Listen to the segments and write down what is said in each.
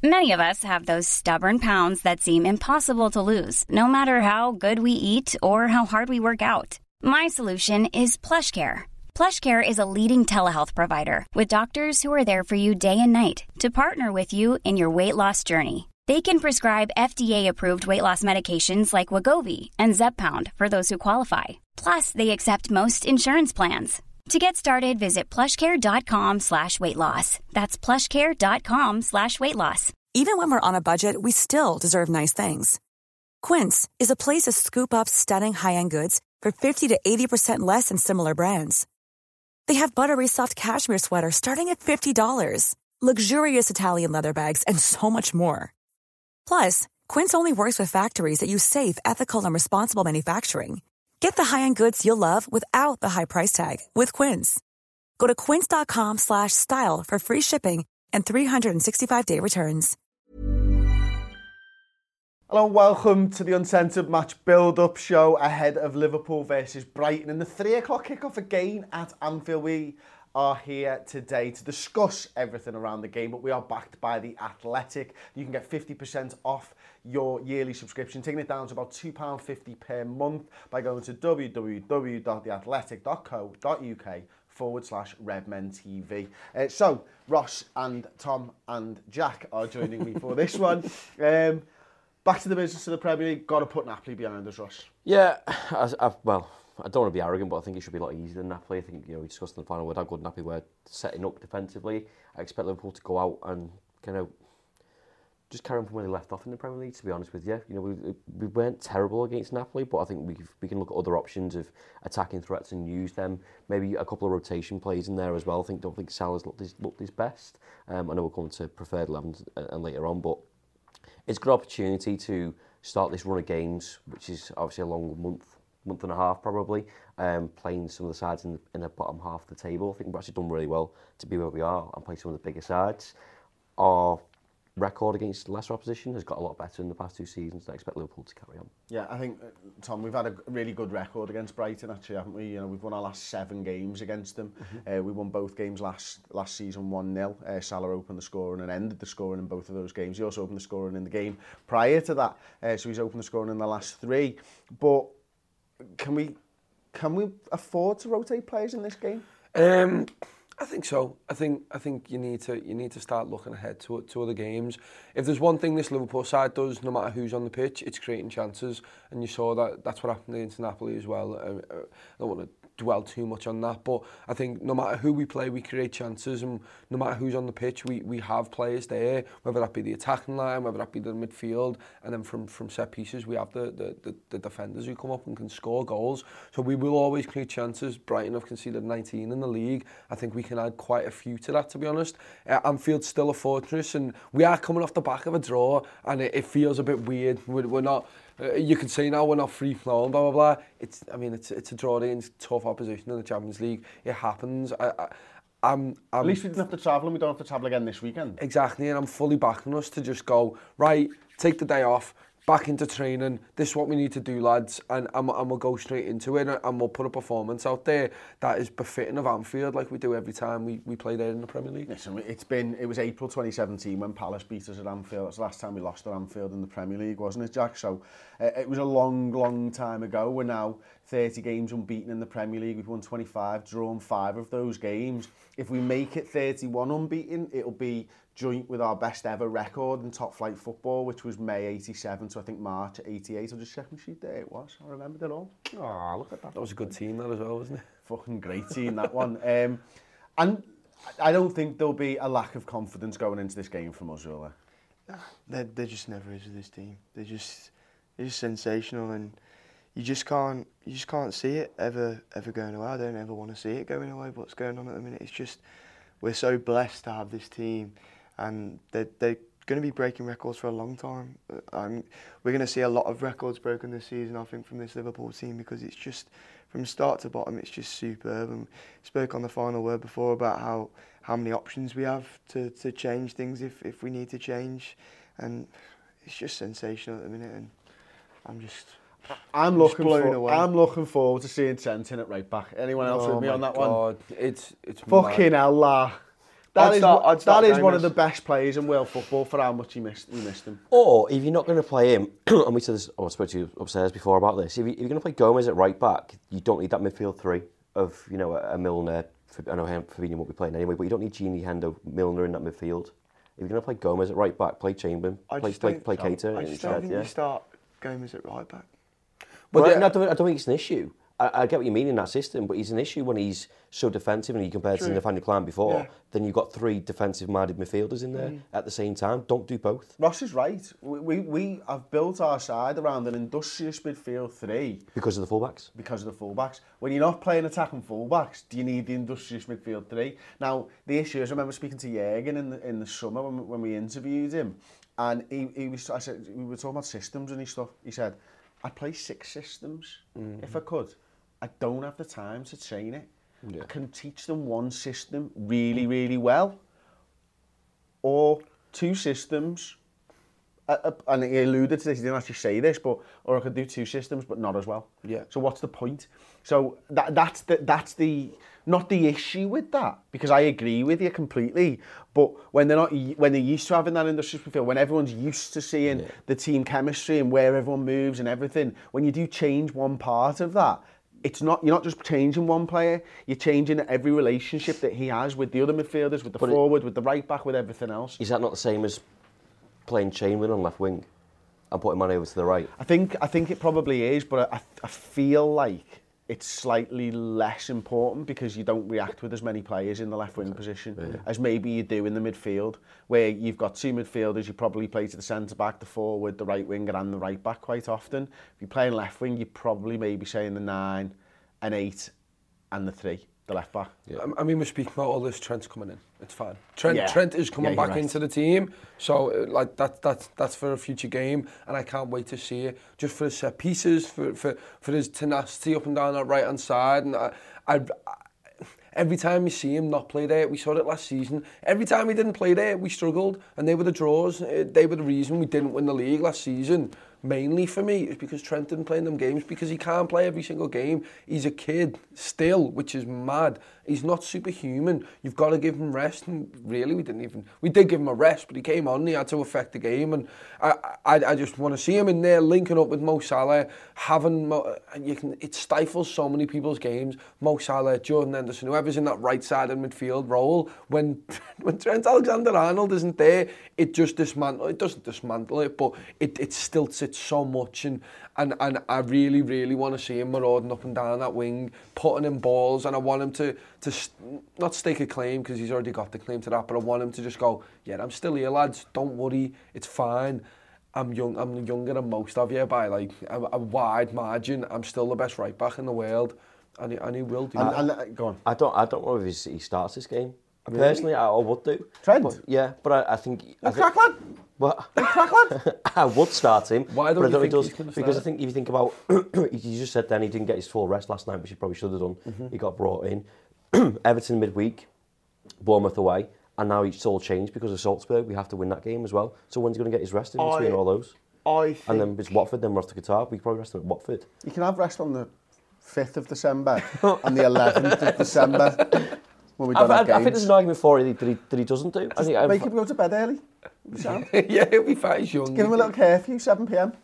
Many of us have those stubborn pounds that seem impossible to lose, no matter how good we eat or how hard we work out. My solution is PlushCare. PlushCare is a leading telehealth provider with doctors who are there for you day and night to partner with you in your weight loss journey. They can prescribe FDA-approved weight loss medications like Wegovy and Zepbound for those who qualify. Plus, they accept most insurance plans. To get started, visit plushcare.com/weightloss. That's plushcare.com/weightloss. Even when we're on a budget, we still deserve nice things. Quince is a place to scoop up stunning high-end goods for 50 to 80% less than similar brands. They have buttery soft cashmere sweaters starting at $50, luxurious Italian leather bags, and so much more. Plus, Quince only works with factories that use safe, ethical, and responsible manufacturing. Get the high-end goods you'll love without the high price tag with Quince. Go to quince.com/style for free shipping and 365-day returns. Hello and welcome to the Uncensored Match build-up show ahead of Liverpool versus Brighton in the 3 o'clock kickoff again at Anfield. We are here today to discuss everything around the game, but we are backed by The Athletic. You can get 50% off your yearly subscription, taking it down to about £2.50 per month by going to www.theathletic.co.uk/RedmenTV. So, Ross and Tom and Jack are joining me for this one. Back to the business of the Premier League. Got to put Napoli behind us, Ross. Yeah, well, I don't want to be arrogant, but I think it should be a lot easier than Napoli. I think, we discussed in the final word how good Napoli were setting up defensively. I expect Liverpool to go out and kind of just carry on from where they left off in the Premier League, to be honest with you. We weren't terrible against Napoli, but I think we can look at other options of attacking threats and use them. Maybe a couple of rotation plays in there as well. Don't think Salah's looked his best. I know we'll come to preferred 11 and later on, but it's a good opportunity to start this run of games, which is obviously a long month and a half probably, playing some of the sides in the bottom half of the table. I think we've actually done really well to be where we are and play some of the bigger sides. Our record against lesser opposition has got a lot better in the past 2 seasons, and I expect Liverpool to carry on. Yeah, I think, Tom, we've had a really good record against Brighton, actually, haven't we? We've won our last 7 games against them. Mm-hmm. We won both games last season 1-0. Salah opened the scoring and ended the scoring in both of those games. He also opened the scoring in the game prior to that, so he's opened the scoring in the last 3. But can we afford to rotate players in this game? I think so. I think you need to start looking ahead to other games. If there's one thing this Liverpool side does, no matter who's on the pitch, it's creating chances, and you saw that's what happened against Napoli as well. I don't want to dwell too much on that, but I think no matter who we play, we create chances, and no matter who's on the pitch, we have players there, whether that be the attacking line, whether that be the midfield, and then from set pieces we have the defenders who come up and can score goals. So we will always create chances. Brighton have conceded 19 in the league. I think we can add quite a few to that, to be honest. Anfield's still a fortress, and we are coming off the back of a draw, and it feels a bit weird. We're not. You could say now we're not free flowing, blah blah blah. It's a draw against tough opposition in the Champions League. It happens. At least we didn't have to travel, and we don't have to travel again this weekend. Exactly, and I'm fully backing us to just go right. Take the day off. Back into training, this is what we need to do, lads, and we'll go straight into it, and we'll put a performance out there that is befitting of Anfield, like we do every time we play there in the Premier League. Listen, it was April 2017 when Palace beat us at Anfield. It's the last time we lost at Anfield in the Premier League, wasn't it, Jack? So it was a long time ago. We're now 30 games unbeaten in the Premier League. We've won 25, drawn 5 of those games. If we make it 31 unbeaten, it'll be joint with our best ever record in top flight football, which was May 87 to I think March 88. I'll just check my sheet there. It was. I remembered it all. Oh, look at that. That was a good team, that as well, wasn't it? Fucking great team, that one. And I don't think there'll be a lack of confidence going into this game from us, will there? There just never is with this team. They're just sensational, and you just can't see it ever going away. I don't ever want to see it going away. What's going on at the minute? It's just we're so blessed to have this team. And they're going to be breaking records for a long time. We're going to see a lot of records broken this season, I think, from this Liverpool team, because it's just, from start to bottom, it's just superb. And we spoke on the final word before about how many options we have to change things if we need to change. And it's just sensational at the minute, and I'm looking forward to seeing Trent in at right back. Anyone else with me on that one? It's fucking hell, That I'd start is one of Gomez. the best players in world football for how much we missed him. Or if you're not going to play him, and we said this, I spoke to you upstairs before about this. If you're going to play Gomez at right back, you don't need that midfield three of a Milner. I know Fabinho won't be playing anyway, but you don't need Gini, Hendo, Milner in that midfield. If you're going to play Gomez at right back, play Chamberlain, play Keita. I just don't think you start Gomez at right back. But I don't think it's an issue. I get what you mean in that system, but he's an issue when he's so defensive and you compare to Nathaniel Clyne before, then you've got three defensive-minded midfielders in there at the same time. Don't do both. Ross is right. We have built our side around an industrious midfield three. Because of the fullbacks? Because of the fullbacks. When you're not playing attacking fullbacks, do you need the industrious midfield three? Now, the issue is, I remember speaking to Jürgen in the summer when we interviewed him, and we were talking about systems and stuff. He said, I'd play 6 systems if I could. I don't have the time to train it. I can teach them one system really, really well, or 2 systems. And he alluded to this, he didn't actually say this, or I could do 2 systems, but not as well. Yeah. So what's the point? So that's not the issue with that, because I agree with you completely. But when they're used to having that industrial midfield, when everyone's used to seeing the team chemistry and where everyone moves and everything, when you do change one part of that, you're not just changing one player, you're changing every relationship that he has with the other midfielders, with the forward, with the right back, with everything else. Is that not the same as playing Chamberlain on left wing and putting man over to the right? I think it probably is, but I feel like it's slightly less important because you don't react with as many players in the left wing position as maybe you do in the midfield, where you've got 2 midfielders, you probably play to the centre back, the forward, the right winger and the right back quite often. If you're playing left wing, you probably maybe saying the 9 and 8 and the 3, the left back. Yeah. I mean, we're speaking about all this. Trent's coming in. It's fine. Trent is coming back into the team, so like that's for a future game, and I can't wait to see it. Just for his set pieces, for his tenacity up and down that right hand side, and I every time you see him not play there, we saw it last season. Every time he didn't play there, we struggled, and they were the draws. They were the reason we didn't win the league last season. Mainly for me, is because Trent didn't play in them games, because he can't play every single game. He's a kid still, which is mad. He's not superhuman. You've got to give him rest, and really we did give him a rest, but he came on, he had to affect the game, and I just want to see him in there linking up with Mo Salah, it stifles so many people's games. Mo Salah, Jordan Henderson, whoever's in that right side of midfield role, when Trent Alexander-Arnold isn't there, it doesn't dismantle it, but it stilts it so much, and I really, really want to see him marauding up and down that wing, putting in balls, and I want him to not stake a claim, because he's already got the claim to that, but I want him to just go, yeah, I'm still here, lads, don't worry, it's fine. I'm younger than most of you by like a wide margin. I'm still the best right back in the world, and he will do that. Go on. I don't know if he starts this game. Really? Personally, I would do. Trent? But I think... Crack lad? What? Crack lad? I would start him. Why don't you think he's going to start? Because I think if you think about... you just said then he didn't get his full rest last night, which he probably should have done. He got brought in. Everton midweek, Bournemouth away, and now it's all changed because of Salzburg. We have to win that game as well. So when's he going to get his rest in between all those? And then it's Watford, then we're off to Qatar. We probably rest him at Watford. You can have rest on the 5th of December and the 11th of December. When we don't have games. I think there's an argument for it that he doesn't do. Make him go to bed early. Yeah, he'll be fine. He's young. Give him a little curfew, 7 p.m.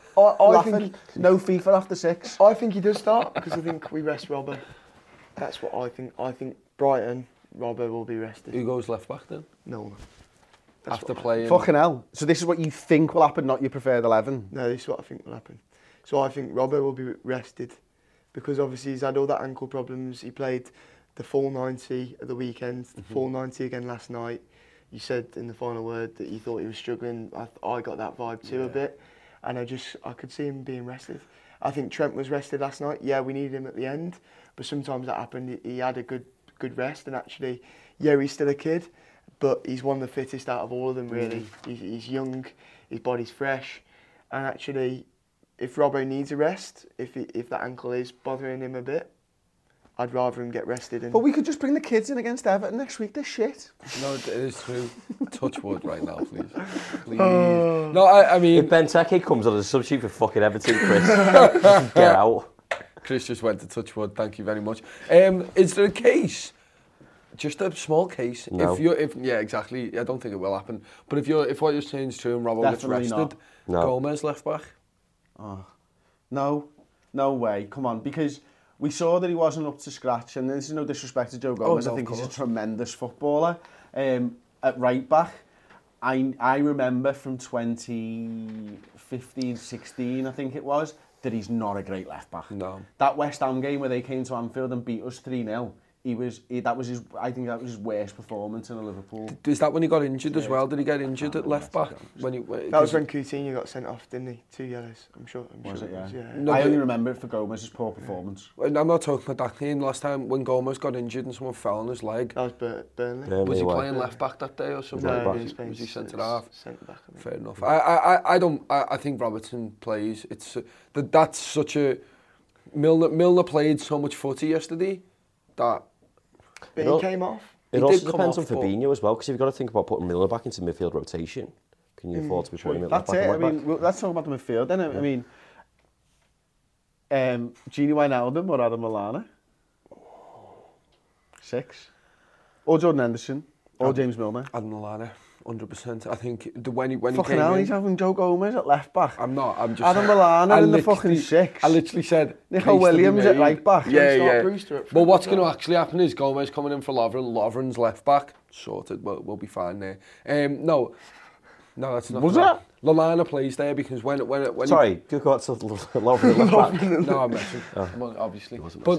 I think no FIFA after 6. I think he does start, because I think we rest Robbo. That's what I think. I think Brighton, Robbo will be rested. Who goes left back then? No one. After playing... Fucking hell. So this is what you think will happen, not your preferred 11? No, this is what I think will happen. So I think Robbo will be rested, because obviously he's had all that ankle problems. He played the full 90 at the weekend, the full 90 again last night. You said in the final word that you thought he was struggling. I got that vibe too a bit, and I could see him being rested. I think Trent was rested last night. Yeah, we needed him at the end, but sometimes that happened. He had a good rest, and actually, yeah, he's still a kid, but he's one of the fittest out of all of them, really. He's young, his body's fresh, and actually, if Robbo needs a rest, if that ankle is bothering him a bit, I'd rather him get rested. But we could just bring the kids in against Everton next week. They're shit. No, it is true. Touch wood right now, please. Please. No, I mean... If Benteke comes on as a substitute for fucking Everton, Chris, get out. Chris just went to touch wood. Thank you very much. Is there a case Just a small case. No. Yeah, exactly. I don't think it will happen. But if what you're saying is true and Robbo gets Definitely rested, No. Gomez left back. No way. Come on, because we saw that he wasn't up to scratch, and this is no disrespect to Joe Gomez. no, I think of he's a course. tremendous footballer. At right back, I remember from 2015, 16, I think it was, that he's not a great left back. No. That West Ham game where they came to Anfield and beat us 3-0, I think that was his worst performance in a Liverpool. Is that when he got injured as well? Did he get injured at left back? That was when Coutinho got sent off, didn't he? 2 yellows, I'm sure. Was it, yeah? No, I but- only remember it for Gomez's poor performance. I'm not talking about that game. Last time when Gomez got injured and someone fell on his leg. That was Burnley. Was he Anyway. playing left back that day or something? No, Was he centre half? Centre back. I think. Fair enough. I think Robertson plays. That's such a Milner played so much footy yesterday that But It all- he came off. It He also did come depends on off, but- Fabinho as well, because you've got to think about putting Milner back into midfield rotation. Can you afford to be putting him at left That's back it. and I right back? mean, well, let's talk about the midfield then. I mean, Gini Wijnaldum or Adam Lallana? 6. Or Jordan Henderson. Or James Milner. Adam Lallana, 100%. I think when he Fucking came hell, in, he's having Joe Gomez at left back. I'm just Adam saying, Lallana I in the literally- fucking 6. I literally said Nico case to be Williams at made. right back. Yeah, Start yeah. Brewster up But front what's as going to well. actually happen is Gomez coming in for Lovren. Lovren's left back. Sorted. We'll be fine there. No, that's not. Was correct. Lallana plays there because when Sorry, go out to Lovren at left back. No, I'm messing. Obviously. But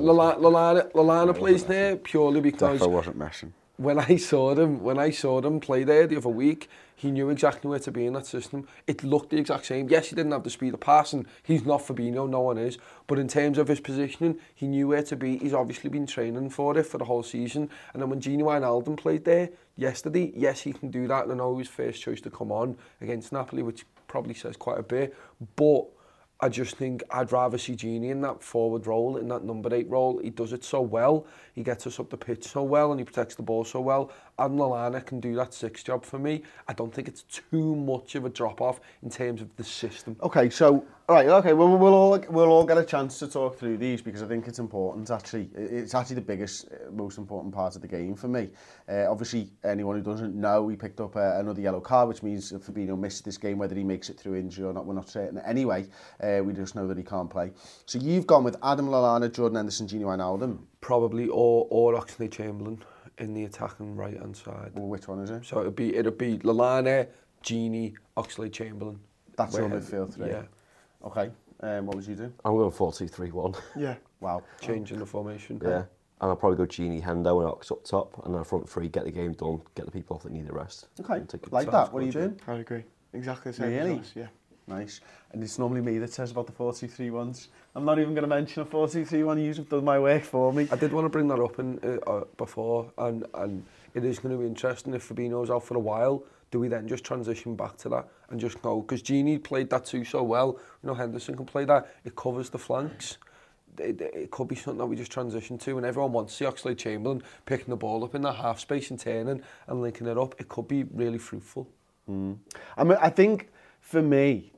Lallana plays there purely because Defo wasn't messing. when I saw them play there the other week, he knew exactly where to be in that system. It looked the exact same. Yes, he didn't have the speed of passing. He's not Fabinho, no one is. But in terms of his positioning, he knew where to be. He's obviously been training for it for the whole season. And then when Gini Wijnaldum played there yesterday, yes, he can do that. And I know his first choice to come on against Napoli, which probably says quite a bit. But I just think I'd rather see Gini in that forward role, in that number 8 role. He does it so well. He gets us up the pitch so well and he protects the ball so well. And Lallana can do that 6 job for me. I don't think it's too much of a drop-off in terms of the system. Okay, so well, we'll all get a chance to talk through these because I think it's important. Actually, it's actually the biggest, most important part of the game for me. Obviously, anyone who doesn't know, he picked up another yellow card, which means if Fabinho missed this game, whether he makes it through injury or not, we're not certain. Anyway, we just know that he can't play. So you've gone with Adam Lallana, Jordan Henderson, Gini Wijnaldum. Probably or Oxlade-Chamberlain in the attacking right-hand side. Well, which one is it? So it'd be Lallana, Gini, Oxlade-Chamberlain. That's your Where- midfield 3. Yeah, Okay. What would you do? I'm going 4-2-3-1. Yeah. Wow. changing the formation. Yeah. And I'll probably go Gini, Hendo and Ox up top, and then front 3, get the game done, get the people off that need a rest. Okay. And take it Like to that. What are you doing? I'd agree. Exactly the same Really? as us, yeah. Nice. And it's normally me that says about the 4-2-3-1s. I'm not even going to mention a 4-2-3-1. You've done my work for me. I did want to bring that up before, and it is going to be interesting if Fabinho's out for a while. Do we then just transition back to that and just go? Because Gini played that too so well. You know, Henderson can play that. It covers the flanks. It could be something that we just transition to, and everyone wants to see Oxlade-Chamberlain picking the ball up in that half space and turning and linking it up. It could be really fruitful. I mean, I think for me,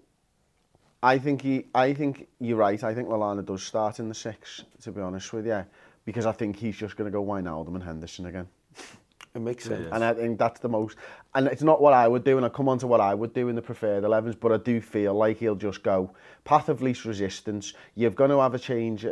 I think you're right. I think Lallana does start in the 6, to be honest with you, because I think he's just going to go Wijnaldum and Henderson again. It makes sense. And I think that's the most... And it's not what I would do, and I'll come on to what I would do in the preferred 11s, but I do feel like he'll just go path of least resistance. You're going to have a change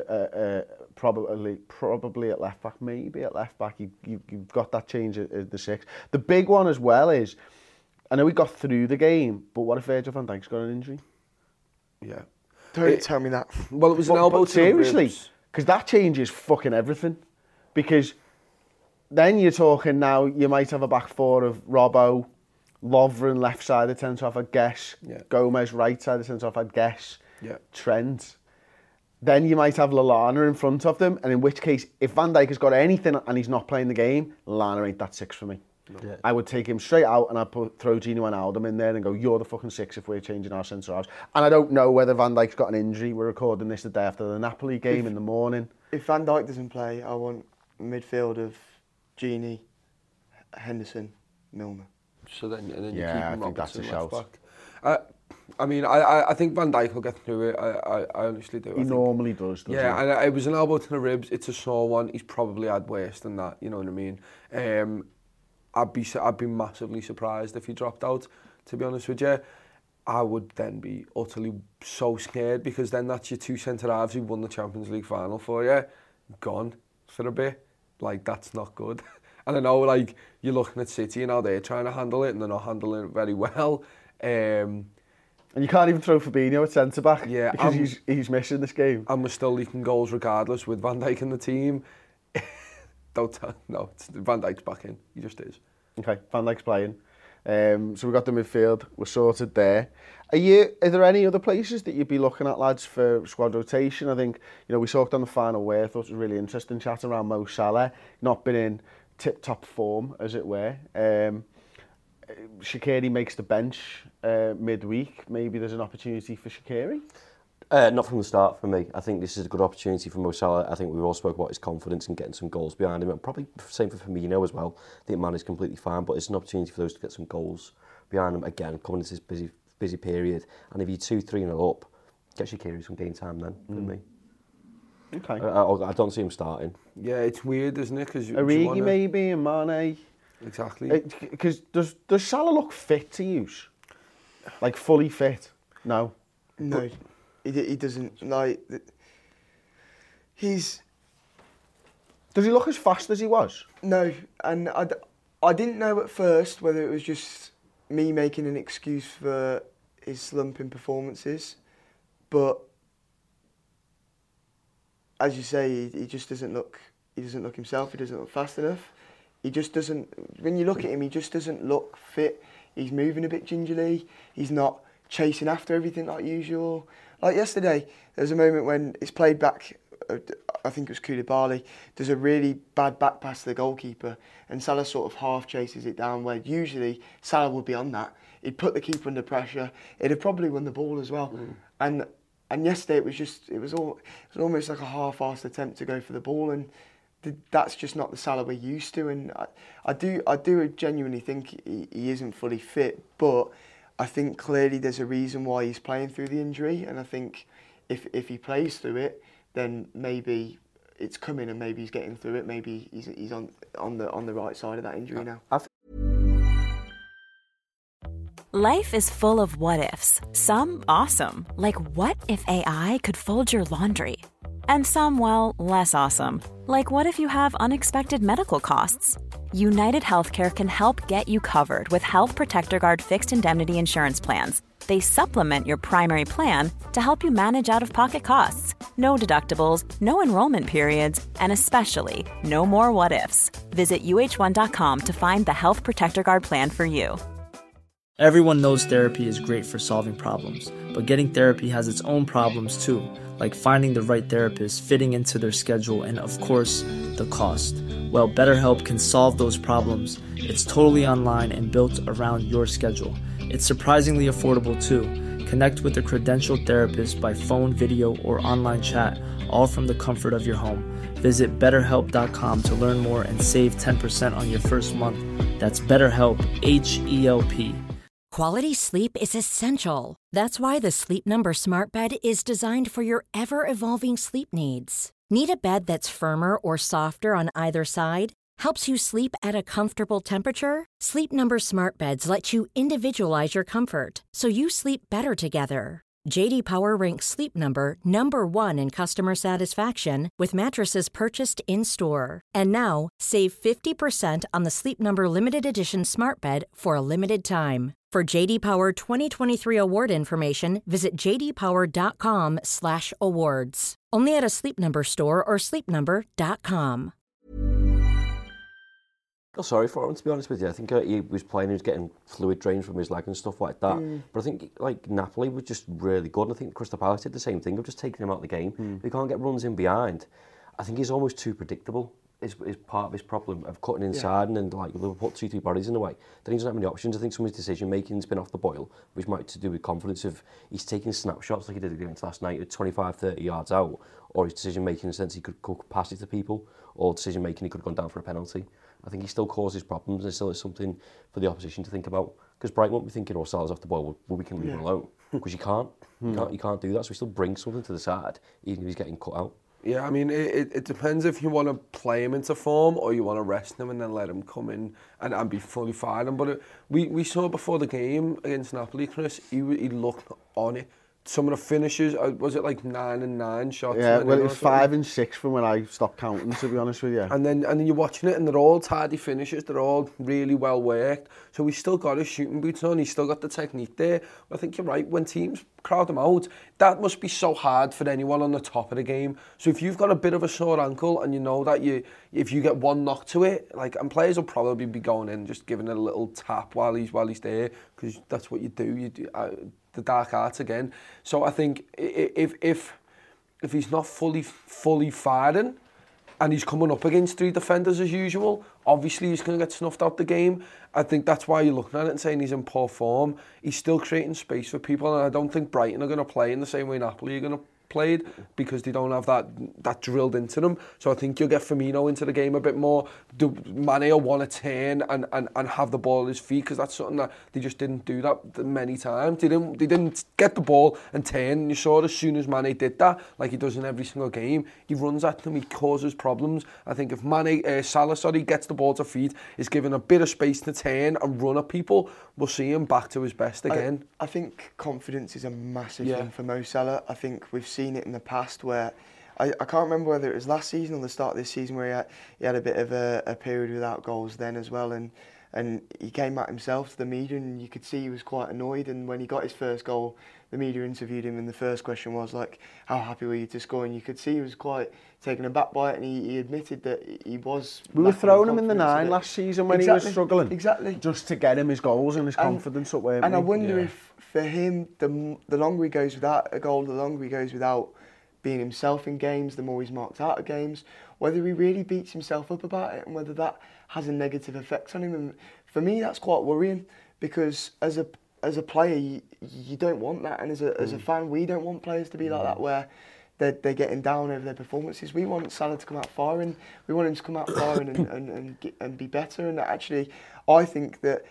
probably at left back, maybe at left back. You've got that change at the 6. The big one as well is, I know we got through the game, but what if Virgil van Dijk's got an injury? Yeah. Don't tell me that. Well, it was an elbow But to the seriously, ribs. because that changes fucking everything. Because then you're talking now, you might have a back 4 of Robbo, Lovren left side of centre-half, I'd guess. Yeah. Gomez right side of centre-half, I'd guess. Yeah. Trent. Then you might have Lallana in front of them, and in which case, if Van Dijk has got anything and he's not playing the game, Lallana ain't that 6 for me. Yeah. I would take him straight out and I'd throw Gini Wijnaldum in there and go, you're the fucking 6 if we're changing our centre-halves. And I don't know whether Van Dijk's got an injury. We're recording this the day after the Napoli game in the morning. If Van Dijk doesn't play, I want a midfield of Gini, Henderson, Milner. So then, and then Yeah, you keep I think that's a Robertson left shout. back. I mean, I think Van Dijk will get through it. I honestly do. He normally does, doesn't he? Yeah, and it was an elbow to the ribs. It's a sore one. He's probably had worse than that. You know what I mean? I'd be massively surprised if he dropped out. To be honest with you, I would then be utterly so scared, because then that's your two centre-halves who won the Champions League final for you, gone for a bit. Like, that's not good. And I know, like, you're looking at City and how they're trying to handle it, and they're not handling it very well. And you can't even throw Fabinho at centre-back, yeah, because he's missing this game. And we're still leaking goals regardless with Van Dijk in the team. No, Van Dijk's back in. He just is. Okay, Van Dijk's playing. So we've got the midfield, we're sorted there. Are there any other places that you'd be looking at, lads, for squad rotation? I think, we talked on the final way. I thought it was really interesting chatting around Mo Salah, not been in tip-top form, as it were. Shaqiri makes the bench midweek. Maybe there's an opportunity for Shaqiri? Not from the start for me. I think this is a good opportunity for Mo Salah. I think we've all spoke about his confidence and getting some goals behind him. And probably the same for Firmino as well. I think man is completely fine, but it's an opportunity for those to get some goals behind him again, coming into this busy period. And if you're 2-3-0 up, get Shaqiri some game time then, for me. Okay. I don't see him starting. Yeah, it's weird, isn't it? Origi maybe, and Mane. Exactly. Because does Salah look fit to use? Like, fully fit? No. No. He doesn't, like, does he look as fast as he was? No, and I didn't know at first whether it was just me making an excuse for his slump in performances, but as you say, he just doesn't look himself. He doesn't look fast enough. He just doesn't, when you look at him, he just doesn't look fit. He's moving a bit gingerly. He's not chasing after everything like usual. Like yesterday, there was a moment when it's played back, I think it was Koulibaly, there's a really bad back pass to the goalkeeper, and Salah sort of half chases it down, where usually Salah would be on that. He'd put the keeper under pressure. He'd have probably won the ball as well. And yesterday it was almost like a half-assed attempt to go for the ball, and that's just not the Salah we're used to. And I do genuinely think he isn't fully fit, but I think clearly there's a reason why he's playing through the injury, and I think if he plays through it, then maybe it's coming and maybe he's getting through it. Maybe he's on the right side of that injury now. Life is full of what-ifs. Some awesome, like what if AI could fold your laundry? And some, well, less awesome, like what if you have unexpected medical costs? United Healthcare can help get you covered with Health Protector Guard fixed indemnity insurance plans. They supplement your primary plan to help you manage out-of-pocket costs. No deductibles, no enrollment periods, and especially no more what-ifs. Visit uh1.com to find the Health Protector Guard plan for you. Everyone knows therapy is great for solving problems, but getting therapy has its own problems too, like finding the right therapist, fitting into their schedule, and of course, the cost. Well, BetterHelp can solve those problems. It's totally online and built around your schedule. It's surprisingly affordable too. Connect with a credentialed therapist by phone, video, or online chat, all from the comfort of your home. Visit BetterHelp.com to learn more and save 10% on your first month. That's BetterHelp, H-E-L-P. Quality sleep is essential. That's why the Sleep Number Smart Bed is designed for your ever-evolving sleep needs. Need a bed that's firmer or softer on either side? Helps you sleep at a comfortable temperature? Sleep Number Smart Beds let you individualize your comfort, so you sleep better together. J.D. Power ranks Sleep Number number 1 in customer satisfaction with mattresses purchased in-store. And now, save 50% on the Sleep Number Limited Edition Smart Bed for a limited time. For J.D. Power 2023 award information, visit jdpower.com/awards. Only at a Sleep Number store or sleepnumber.com. I feel sorry for him, to be honest with you. I think he was playing, he was getting fluid drains from his leg and stuff like that. But I think like Napoli was just really good. And I think Crystal Palace did the same thing of just taking him out of the game. He can't get runs in behind. I think he's almost too predictable. Is part of his problem of cutting inside and then like they'll put 2-3 bodies in the way. Then he doesn't have many options. I think some of his decision making has been off the boil, which might to do with confidence of he's taking snapshots like he did against last night at 25-30 yards out, or his decision making in the sense he could pass it to people, or decision making he could have gone down for a penalty. I think he still causes problems. There still is something for the opposition to think about. Because Brighton won't be thinking, oh, Salah's off the ball, well, we can leave him alone. Because you can't. You can't do that. So he still brings something to the side, even if he's getting cut out. Yeah, I mean, it depends if you want to play him into form or you want to rest him and then let him come in and be fully firing. But we saw before the game against Napoli, Chris, he looked on it. Some of the finishes, was it like 9 and 9 shots? Yeah, well, it was 5 and 6 from when I stopped counting, to be honest with you. And then you're watching it and they're all tidy finishes, they're all really well worked. So he's still got his shooting boots on, he's still got the technique there. I think you're right, when teams crowd him out, that must be so hard for anyone on the top of the game. So if you've got a bit of a sore ankle and you know that if you get one knock to it, and players will probably be going in just giving it a little tap while he's there, because that's what you do. The dark arts again. So I think if he's not fully firing and he's coming up against 3 defenders as usual, obviously he's going to get snuffed out the game. I think that's why you're looking at it and saying he's in poor form. He's still creating space for people, and I don't think Brighton are going to play in the same way Napoli are going to played, because they don't have that drilled into them. So I think you'll get Firmino into the game a bit more. Mane will want to turn and have the ball at his feet, because that's something that they just didn't do that many times. They didn't get the ball and turn. And you saw as soon as Mane did that, like he does in every single game, he runs at them, he causes problems. I think if Salah gets the ball to feet, is given a bit of space to turn and run at people, we'll see him back to his best again. I think confidence is a massive thing for Mo Salah. I think we've seen it in the past where I can't remember whether it was last season or the start of this season where he had a bit of a period without goals then as well, and he came out himself to the media and you could see he was quite annoyed. And when he got his first goal, the media interviewed him and the first question was like, how happy were you to score? And you could see he was quite taken aback by it, and he admitted that he was... We were throwing him in the 9 last season when he was struggling. Exactly. Just to get him his goals and his confidence up, weren't we? And I wonder if for him, the longer he goes without a goal, the longer he goes without being himself in games, the more he's marked out of games, whether he really beats himself up about it and whether that has a negative effect on him. And for me, that's quite worrying, because as a player, you don't want that, and as a fan, we don't want players to be like that, where they're getting down over their performances. We want Salah to come out firing. We want him to come out firing and be better. And actually, I think that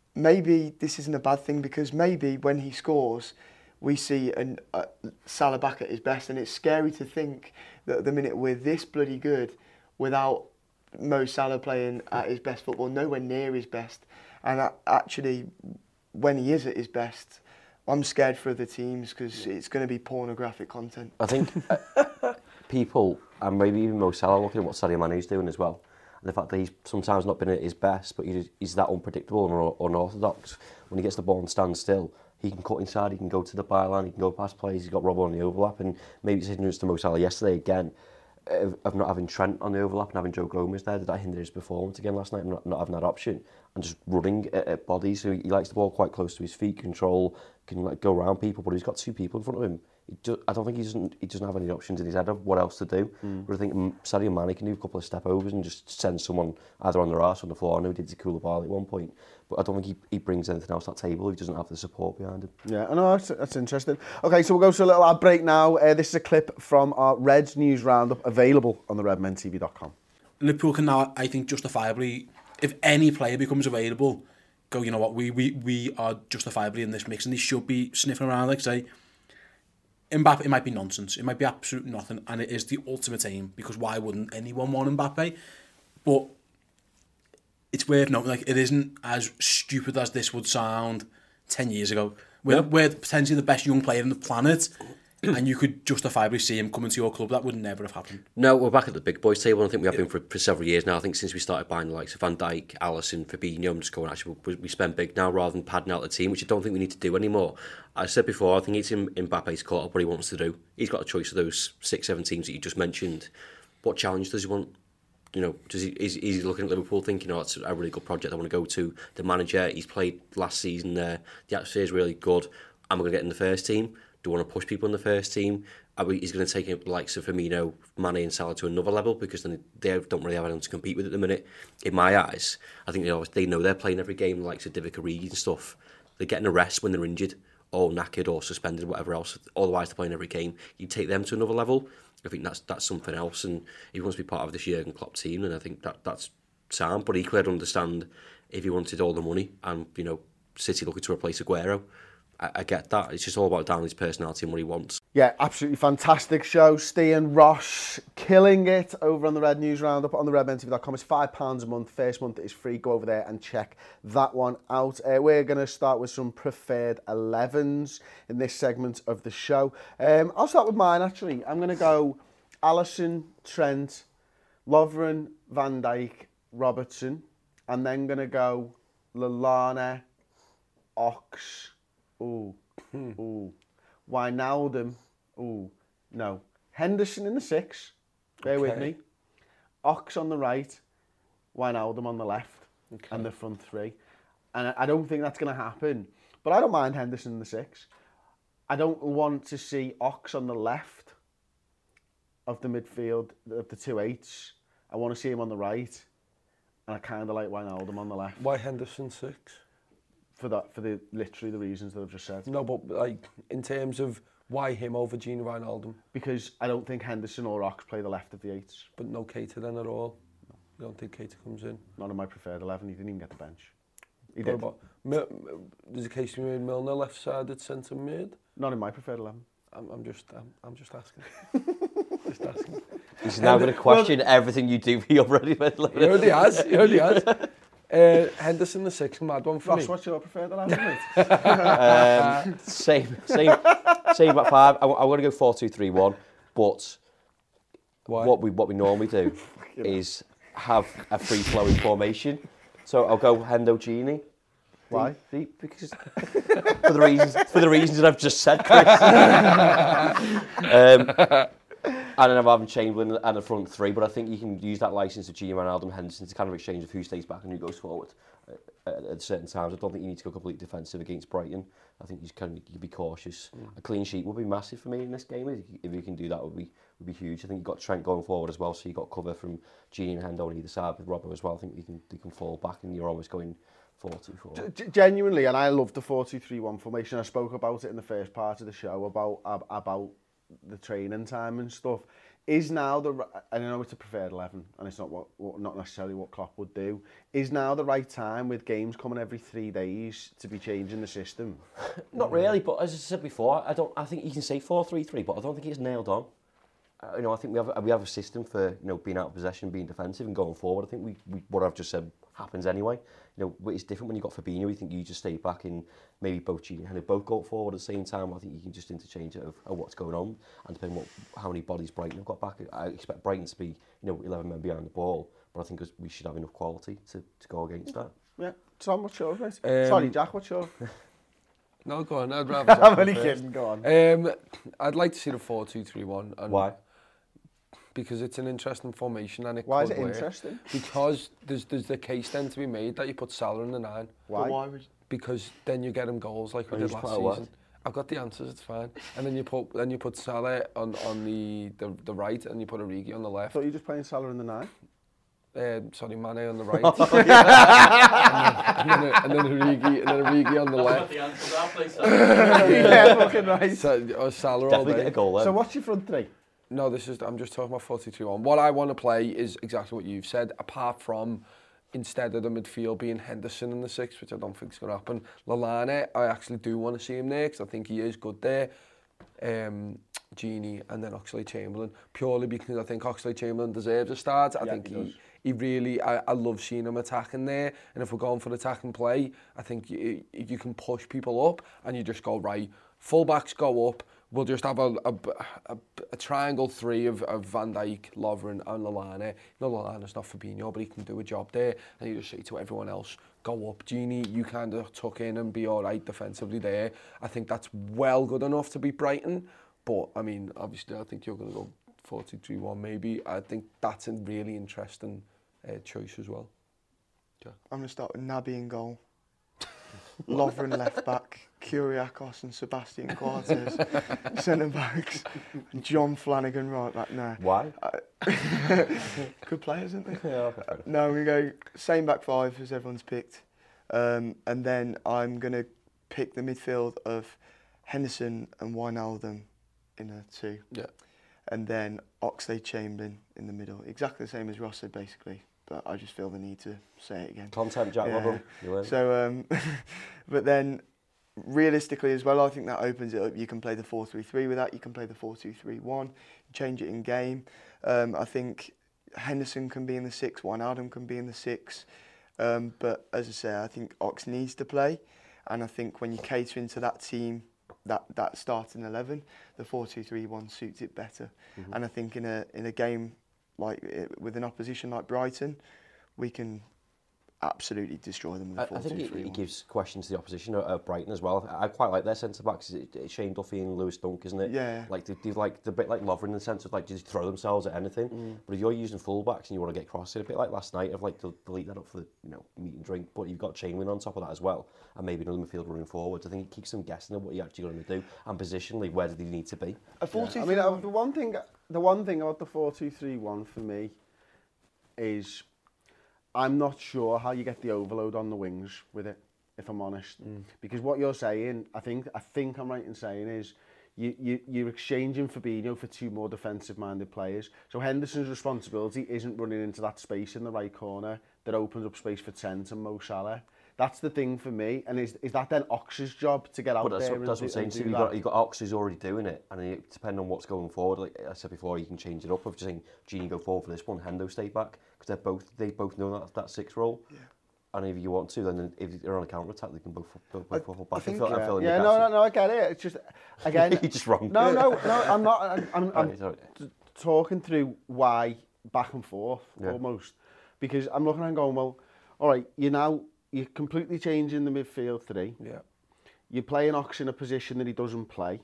maybe this isn't a bad thing, because maybe when he scores, we see Salah back at his best, and it's scary to think that at the minute we're this bloody good without Mo Salah playing at his best football, nowhere near his best. And actually, when he is at his best, I'm scared for other teams, because it's going to be pornographic content. I think people, and maybe even Mo Salah, looking at what Sadio Mane's doing as well, and the fact that he's sometimes not been at his best, but he's that unpredictable and unorthodox. When he gets the ball and stands still, he can cut inside, he can go to the byline, he can go past plays, he's got Robbo on the overlap, and maybe it's hindrance to Mo Salah yesterday again, of not having Trent on the overlap and having Joe Gomez there. Did that hinder his performance again last night, not having that option and just running at bodies? So he likes the ball quite close to his feet, control, can go around people, but he's got 2 people in front of him. I don't think he doesn't have any options in his head of what else to do. But I think Sadio Mane can do a couple of step overs and just send someone either on their arse or on the floor. I know he did to Koulibaly at one point, but I don't think he brings anything else to that table if he doesn't have the support behind him. Yeah, I know, that's interesting. Okay, so we'll go to a little ad break now. This is a clip from our Reds News Roundup, available on the redmentv.com. Liverpool can now, I think, justifiably, if any player becomes available, go, you know what, we are justifiably in this mix, and they should be sniffing around, like say, Mbappe, it might be nonsense, it might be absolute nothing, and it is the ultimate aim, because why wouldn't anyone want Mbappe? But it's worth noting, like, it isn't as stupid as this would sound 10 years ago. We're potentially the best young player on the planet, and you could justifiably see him coming to your club. That would never have happened. No, we're back at the big boys table. I think we have been for several years now. I think since we started buying the likes of Van Dijk, Alisson, Fabinho, I'm just going, actually, we spend big now rather than padding out the team, which I don't think we need to do anymore. I said before, I think it's Mbappe's caught up what he wants to do. He's got a choice of those 6-7 teams that you just mentioned. What challenge does he want? You know, is he looking at Liverpool thinking, oh, it's a really good project I want to go to? The manager, he's played last season there. The atmosphere is really good. Am I going to get in the first team? Do I want to push people in the first team? He's going to take the likes of Firmino, Mane and Salah to another level, because then they don't really have anyone to compete with at the minute. In my eyes, I think they know they're playing every game, the likes of Divock Origi and stuff. They're getting a rest when they're injured or knackered or suspended, whatever else. Otherwise, they're playing every game. You take them to another level. I think that's something else. And if he wants to be part of this Jurgen Klopp team, then I think that's sound, but equally I'd understand if he wanted all the money and, you know, City looking to replace Aguero. I get that. It's just all about Downey's personality and what he wants. Yeah, absolutely fantastic show. Stian Ross killing it over on the Red News Roundup on the redmentv.com. It's £5 a month. First month is free. Go over there and check that one out. We're going to start with some preferred 11s in this segment of the show. I'll start with mine, actually. I'm going to go Alisson, Trent, Lovren, Van Dijk, Robertson. And then going to go Lallana, Ox. Wijnaldum. No. Henderson in the 6. Bear with me. Ox on the right. Wijnaldum on the left. And the front 3. And I don't think that's going to happen. But I don't mind Henderson in the 6. I don't want to see Ox on the left of the midfield, of the 2 8s. I want to see him on the right. And I kind of like Wijnaldum on the left. Why Henderson 6? For the literally the reasons that I've just said. No, but like in terms of why him over Gini Wijnaldum? Because I don't think Henderson or Ox play the left of the 8s. But no Keita then at all? No. You don't think Keita comes in? Not in my preferred 11. He didn't even get the bench. He what did. About, there's a case we made Milner left-sided centre mid? Not in my preferred 11. I'm just asking. Just asking. He's now going to question everything you do for your ready made 11. He already has. Henderson the 6, mad one for Ross, me. what's your preferred 11, mate? Same at 5. I'm going to go 4-2-3-1, but Why? what we normally do is have a free-flowing formation. So I'll go Hendo Gini. Why? Because for the reasons that I've just said, Chris. And then I'm having Chamberlain and a front 3, but I think you can use that license of Gini Wijnaldum, Henderson to kind of exchange of who stays back and who goes forward at certain times. I don't think you need to go completely defensive against Brighton. I think you can be cautious. A clean sheet would be massive for me in this game. If you can do that, would be huge. I think you've got Trent going forward as well, so you've got cover from Gini and Hendo on either side with Robbo as well. I think you can fall back and you're always going 4-2-4. Genuinely, and I love the 4-2-3-1 formation. I spoke about it in the first part of the show about the training time and stuff. Is now I know it's a preferred 11 and it's not not necessarily what Klopp would do. Is now the right time with games coming every 3 days to be changing the system? Not really, but as I said before, I think you can say 4-3-3, but I don't think it's nailed on. I think we have a system for being out of possession, being defensive, and going forward. I think we what I've just said happens anyway. It's different when you got Fabinho. You think you just stay back and maybe both Gini and Henry both go forward at the same time. I think you can just interchange it of what's going on and depending on how many bodies Brighton have got back. I expect Brighton to be 11 men behind the ball, but I think we should have enough quality to go against that. Yeah, Tom, what's yours, mate? Sorry, Jack, what's yours? No, go on. I'd rather. I'm only kidding. Go on. I'd like to see the 4-2-3-1. And why? Because it's an interesting formation and Why could is it work. interesting? Because there's the case then to be made that you put Salah in the 9. Why? Because then you get him goals like we did last season. I've got the answers, it's fine. And then you put Salah on the right and you put Origi on the left. I thought you were just playing Salah in the 9. Mane on the right. and then Origi on the left. The answers are play Yeah, fucking right. So, Salah Definitely all day. get a goal then. So what's your front 3? No, I'm just talking about 4-2-3-1. What I want to play is exactly what you've said, apart from instead of the midfield being Henderson in the 6, which I don't think is going to happen. Lallana, I actually do want to see him there because I think he is good there. Gini and then Oxlade-Chamberlain, purely because I think Oxlade-Chamberlain deserves a start. I think he really, I love seeing him attacking there, and if we're going for attack and play, I think you can push people up and you just go, right, full-backs go up, we'll just have a triangle 3 of Van Dijk, Lovren and Lallana. Lallana's not Fabinho, but he can do a job there. And you just say to everyone else, go up. Gini, you kind of tuck in and be all right defensively there. I think that's well good enough to beat Brighton. But, I mean, obviously, I think you're going to go 4-2-3-1 maybe. I think that's a really interesting choice as well. I'm going to start with Naby in goal. Lovren left back, Kyriakos and Sebastian Quartes centre backs, and John Flanagan right back now. Why? Good players, aren't they? Yeah, no, I'm going to go same back 5 as everyone's picked, and then I'm going to pick the midfield of Henderson and Wijnaldum in a 2. Yeah. And then Oxlade-Chamberlain in the middle, exactly the same as Ross said basically. but I just feel the need to say it again. Content, Jack. Well done. You win. So, but then realistically as well, I think that opens it up. You can play the 4-3-3 with that. You can play the 4-2-3-1. Change it in game. I think Henderson can be in the 6. Wijnaldum can be in the 6. But as I say, I think Ox needs to play, and I think when you cater into that team, that starting 11, the 4-2-3-1 suits it better. And I think in a game like with an opposition like Brighton, we can absolutely destroy them with a 4-2-3-1. I think it gives questions to the opposition at Brighton as well. I quite like their centre backs. It's Shane Duffy and Lewis Dunk, isn't it? Yeah. Like they've like the bit like Lovren in the sense of like just throw themselves at anything. But if you're using full backs and you want to get across it, a bit like last night, of like delete that up for the meat and drink, but you've got Chamberlain on top of that as well, and maybe another midfield running forward. I think it keeps them guessing at what you're actually going to do, and positionally where do they need to be. A 4-2-3-1. I mean, the one thing about the 4-2-3-1 for me is, I'm not sure how you get the overload on the wings with it, if I'm honest. Because what you're saying, I think I'm right in saying, is you're exchanging Fabinho for 2 more defensive-minded players. So Henderson's responsibility isn't running into that space in the right corner that opens up space for Trent and Mo Salah. That's the thing for me. And is that then Ox's job to get out there and that's what I'm saying. So you've got Ox who's already doing it, and depending on what's going forward, like I said before, you can change it up. Of just saying, Gini, go forward for this one, Hendo stay back, because they both know that 6 role. Yeah. And if you want to, then if they're on a counter attack, they can both fall back. No, I get it. It's just, again, you're just wrong. No, I'm not. I'm talking through why back and forth almost, because I'm looking and going, well, all right, you're completely changing the midfield 3. Yeah. You're playing Ox in a position that he doesn't play.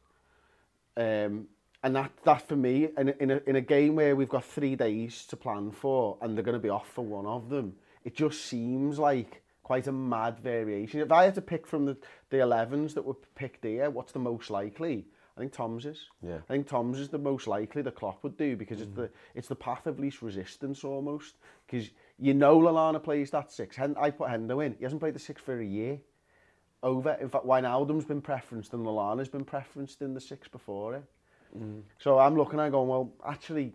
And that for me, in a game where we've got 3 days to plan for, and they're going to be off for one of them, it just seems like quite a mad variation. If I had to pick from the 11s that were picked here, what's the most likely? I think Tom's is. Yeah. I think Tom's is the most likely that Klopp would do, because it's the path of least resistance almost. Because Lallana plays that 6. I put Hendo in. He hasn't played the 6 for a year. In fact, Wijnaldum's been preferenced and Lallana's been preferenced in the 6 before it. So I'm looking and going, well, actually,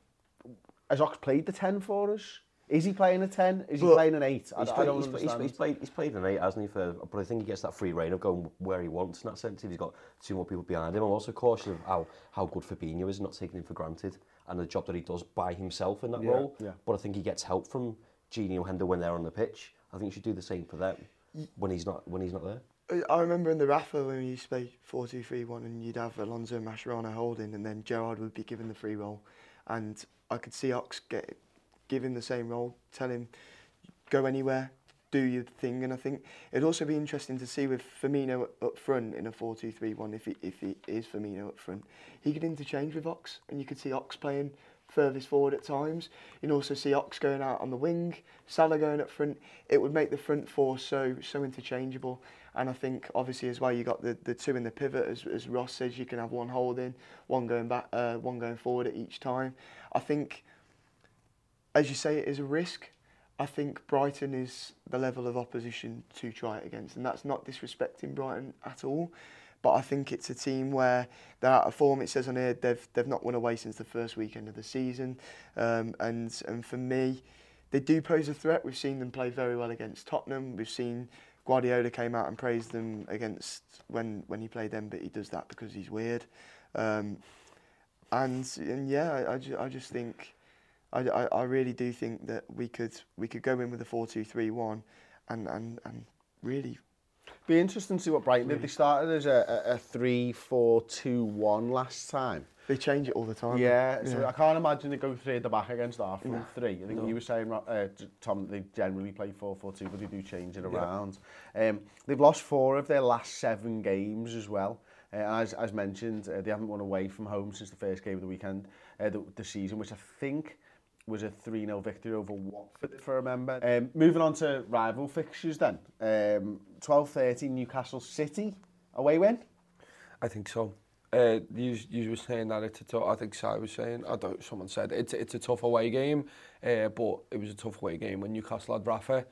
has Ox played the 10 for us? Is he playing a 10? Is he playing an 8? I don't understand. He's played an 8, hasn't he? But I think he gets that free reign of going where he wants in that sense. If he's got 2 more people behind him, I'm also cautious of how good Fabinho is, not taking him for granted, and the job that he does by himself in that role. Yeah. But I think he gets help from Gini or Hendo when they're on the pitch. I think you should do the same for them when he's not there. I remember in the Rafa when we used to play 4-2-3-1, and you'd have Alonso and Mascherano holding, and then Gerrard would be given the free role, and I could see Ox give him the same role, tell him go anywhere, do your thing. And I think it'd also be interesting to see with Firmino up front in a 4-2-3-1, if he is Firmino up front, he could interchange with Ox, and you could see Ox playing furthest forward at times. You can also see Ox going out on the wing, Salah going up front. It would make the front 4 so interchangeable. And I think obviously as well, you got the 2 in the pivot, as Ross says, you can have one holding, one going back, one going forward at each time. I think, as you say, it is a risk. I think Brighton is the level of opposition to try it against, and that's not disrespecting Brighton at all. But I think it's a team where they're out of form. It says on here they've not won away since the first weekend of the season, and for me, they do pose a threat. We've seen them play very well against Tottenham. We've seen Guardiola came out and praised them against when he played them, but he does that because he's weird. And yeah, I just think I really do think that we could go in with a 4-2-3-1 and really. Be interesting to see what Brighton did. They started as a 3-4-2-1 last time. They change it all the time. Yeah, so I can't imagine they go 3 at the back against our front 3. I think you were saying, Tom, they generally play 4-4-2, but they do change it around. They've lost 4 of their last 7 games as well. As mentioned, they haven't won away from home since the first game of the weekend, the season, which I think was a 3-0 victory over Watford, if I remember. Moving on to rival fixtures then. 12:30 Newcastle City away win? I think so. You were saying that it's a tough. I think Si was saying. Someone said it's a tough away game, but it was a tough away game when Newcastle had Rafa.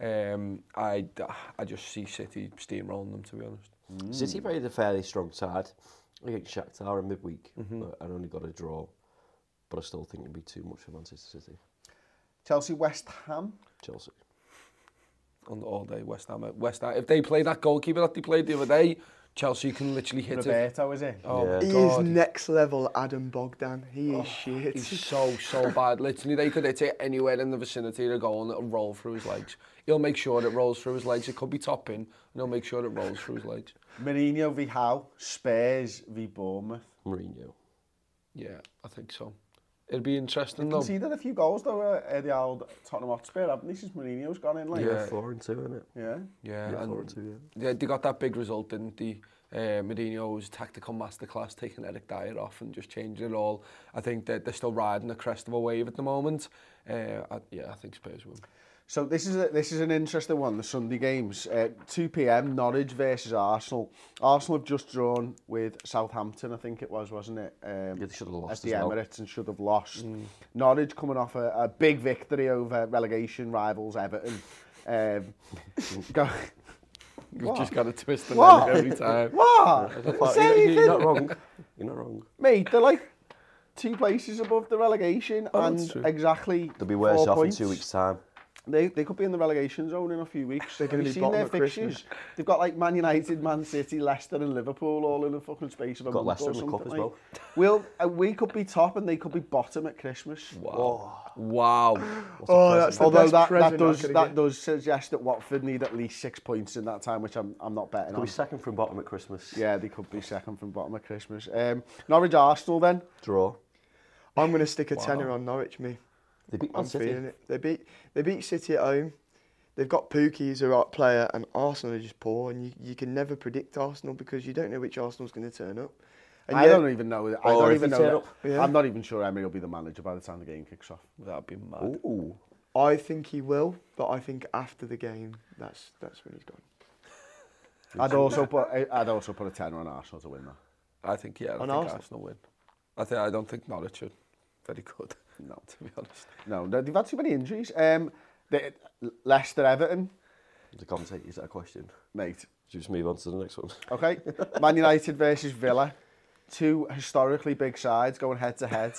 I just see City steamrolling them, to be honest. City played a fairly strong side against Shakhtar in midweek, and only got a draw. But I still think it'd be too much for Manchester City. Chelsea, West Ham. Chelsea. On all day, West Ham. If they play that goalkeeper that they played the other day, Chelsea can literally hit it. Roberto, is it? Oh Yeah. my He God. is next level Adam Bogdan. He is shit. He's so bad. Literally, they could hit it anywhere in the vicinity of the goal and it'll roll through his legs. He'll make sure it rolls through his legs. It could be top in, and he'll make sure it rolls through his legs. Mourinho v Howe. Spurs v Bournemouth. Mourinho. Yeah, I think so. It'd be interesting, They've though. conceded a few goals, though, the old Tottenham Hotspur, haven't they, since Mourinho's gone in? Like, Yeah. 4-2, isn't it? Yeah. Yeah, Yeah, and 4-2, yeah, they got that big result, didn't they? Mourinho's tactical masterclass, taking Eric Dyer off and just changing it all. I think that they're still riding the crest of a wave at the moment. I think Spurs will. So this is an interesting one, the Sunday games. 2 p.m, Norwich versus Arsenal. Arsenal have just drawn with Southampton, I think it was, wasn't it? They should have lost at the as well. Emirates and should have lost. Norwich coming off a big victory over relegation rivals Everton. You've just got to twist the What? knife every time. What? Say You're not anything. wrong. You're not wrong. Mate, they're like 2 places above the relegation that's and true. exactly They'll be worse 4 off points. in 2 weeks' time. They could be in the relegation zone in a few weeks. They're gonna Have you be seen bottom their at fixtures? Christmas. They've got like Man United, Man City, Leicester and Liverpool all in a fucking space of a Got month Leicester or in the cup something. as well. We could be top and they could be bottom at Christmas. Wow. Oh, that's the Although best that present that does suggest that Watford need at least 6 points in that time, which I'm not betting Could on. be second from bottom at Christmas. Yeah, they could be second from bottom at Christmas. Norwich Arsenal then. Draw. I'm going to stick a tenner on Norwich, me. They beat I'm Man City. feeling it. They beat City at home. They've got Pookie as a right player, and Arsenal are just poor. And you can never predict Arsenal because you don't know which Arsenal's going to turn up. And I don't even know. I Or don't if even they know. turn that- up. Yeah. I'm not even sure Emery will be the manager by the time the game kicks off. That'd be mad. Ooh. I think he will, but I think after the game, that's when he's gone. I'd also put a tenner on Arsenal to win that. I think, I think Arsenal win. I don't think Norwich are very good. No, to be honest. No, they've had too many injuries. Leicester Everton, The commentator, is that a question? mate. Just move on to the next one. Okay, Man United versus Villa. 2 historically big sides going head to head.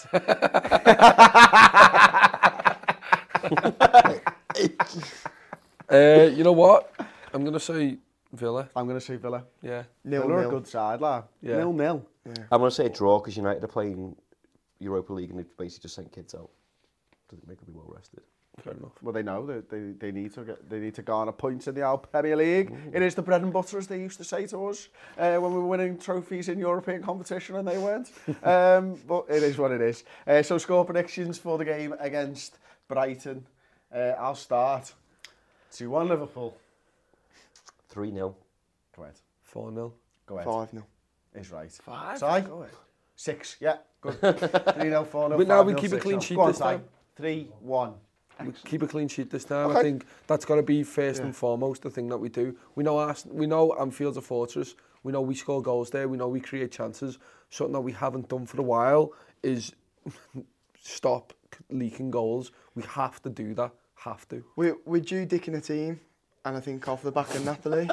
You know what? I'm going to say Villa. I'm going to say Villa. Yeah. Villa are a 0-0. good side, lad. Yeah. 0-0. I'm going to say a draw because United are playing Europa League and they've basically just sent kids out. Does it make them be well rested? Fair enough. Well, they know that they need to garner points in the Al Premier League. It is the bread and butter, as they used to say to us when we were winning trophies in European competition and they weren't. But it is what it is. So score predictions for the game against Brighton. I'll start. 2-1 Liverpool. 3-0. Go ahead. 4-0. Go ahead. 5-0. Is right. 5? Si? Go ahead. 6. Yeah, good. 3-0, 4-0, But now we 5-0, keep a 6-0. clean sheet Go on, this time. 3-1. We keep a clean sheet this time. Okay. I think that's got to be first and foremost the thing that we do. We know Anfield's a fortress. We know we score goals there. We know we create chances. Something that we haven't done for a while is stop leaking goals. We have to do that. Have to. We're due dicking a team, and I think off the back of Napoli.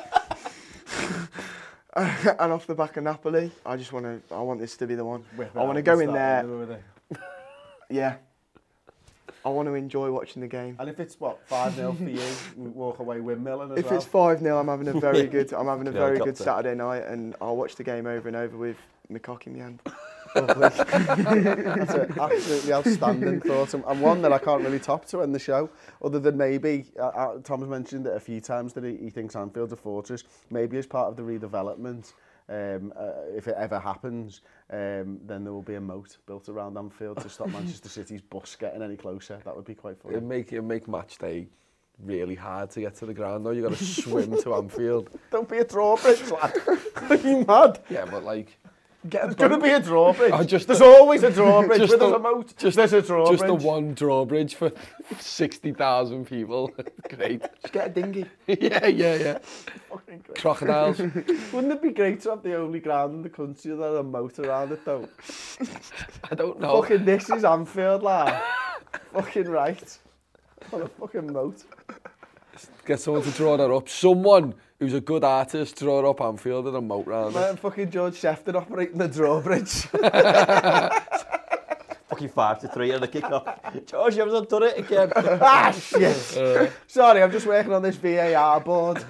And off the back of Napoli, I want this to be the one. I want to go in there. Yeah. I want to enjoy watching the game. And if it's 5-0 for you, we walk away windmilling as If well. it's 5-0, I'm having a very good. I'm having a Yeah, very got good that. Saturday night, and I'll watch the game over and over with my cock in my hand. That's an absolutely outstanding thought, and one that I can't really top to end the show, other than maybe, Tom's mentioned it a few times that he thinks Anfield's a fortress, maybe as part of the redevelopment, if it ever happens, then there will be a moat built around Anfield to stop Manchester City's bus getting any closer. That would be quite funny. It'd make match day really hard to get to the ground though. You got to swim to Anfield. Don't be a drawbridge, lad. Are you mad? Yeah, but like There's going to be a drawbridge. Oh, just there's the- always a drawbridge. just Where there's the- a moat, there's a drawbridge. just the one drawbridge for 60,000 people. Great. Just get a dinghy. Yeah. Fucking great. Crocodiles. Wouldn't it be great to have the only ground in the country that had a moat around it, though? I don't know. Fucking this is Anfield, lad. Fucking right. On a fucking moat. Get someone to draw that up. Someone who's a good artist draw up Anfield and a moat round it. Man, fucking George Shefton operating the drawbridge. fucking 5-3 on the kick-off. George, you haven't done it again. Shit. Sorry, I'm just working on this VAR board.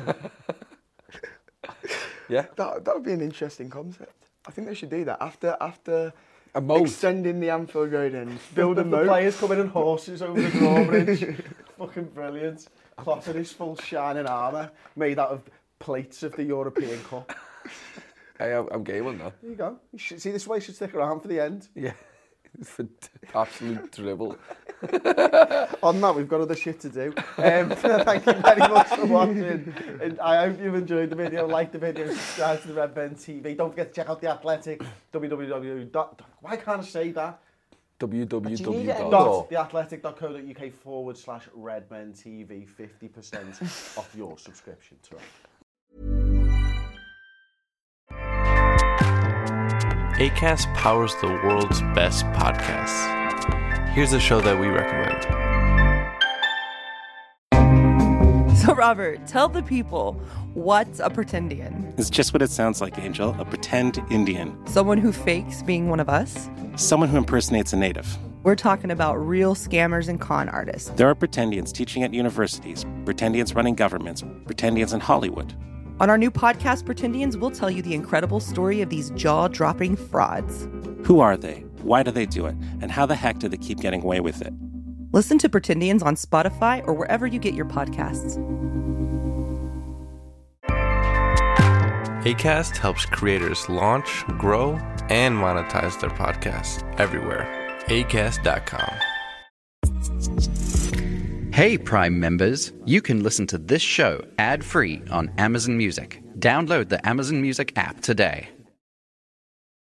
Yeah. That would be an interesting concept. I think they should do that after A moat. extending the Anfield Road end. Build a The moat. players coming in horses over the drawbridge. Fucking brilliant. Klopp in his full shining armour, made out of plates of the European Cup. Hey, I'm game on that. There you go. See, this way you should stick around for the end. Yeah. For absolute dribble. On that, we've got other shit to do. Thank you very much for watching. And I hope you've enjoyed the video. Like the video, subscribe to the Red Ben TV. Don't forget to check out The Athletic. Why can't I say that? www.theathletic.co.uk/Red Ben TV. 50% off your subscription to it. Acast powers the world's best podcasts. Here's a show that we recommend. So, Robert, tell the people, what's a pretendian? It's just what it sounds like, Angel. A pretend Indian. Someone who fakes being one of us? Someone who impersonates a native. We're talking about real scammers and con artists. There are pretendians teaching at universities, pretendians running governments, pretendians in Hollywood. On our new podcast, Pretendians, we'll tell you the incredible story of these jaw-dropping frauds. Who are they? Why do they do it? And how the heck do they keep getting away with it? Listen to Pretendians on Spotify or wherever you get your podcasts. Acast helps creators launch, grow, and monetize their podcasts everywhere. Acast.com. Hey, Prime members, you can listen to this show ad-free on Amazon Music. Download the Amazon Music app today.